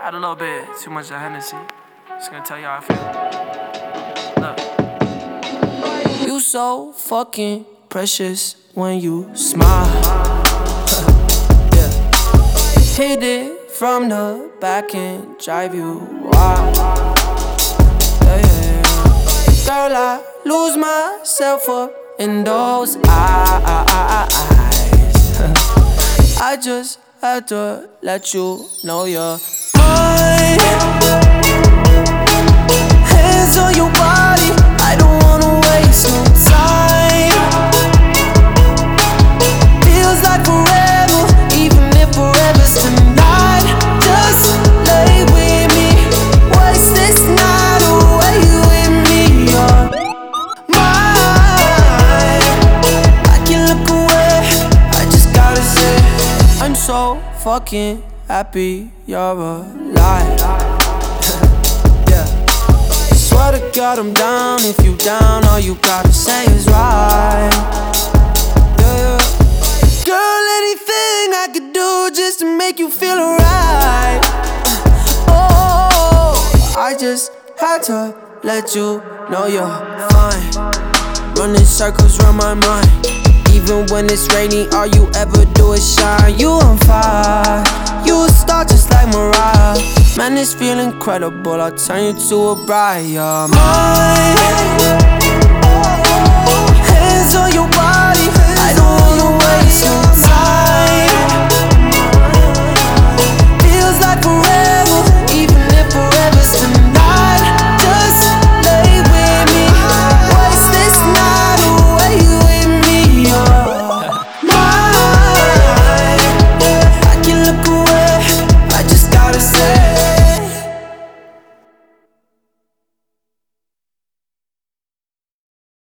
Had a little bit too much of Hennessy. Just gonna tell you how I feel. Look. You so fucking precious when you smile. Yeah. Hit it from the back and drive you wild. Yeah, yeah, yeah. Girl, I lose myself up in those eyes. I just had to let you know you're mine. Hands on your body, I don't wanna waste no time. Feels like forever, even if forever's tonight. Just lay with me, waste this night away with me. You're mine. I can look away, I just gotta say I'm so fucking happy you're alive. Yeah. Swear to God I'm down. If you down, all you gotta say is right. Yeah, yeah. Girl, anything I could do just to make you feel alright. Oh, I just had to let you know you're fine. Running circles around my mind. Even when it's rainy, all you ever do is shine. You on fire, you a star just like Mariah. Man, this feel incredible, I'll turn you to a bride. You're mine.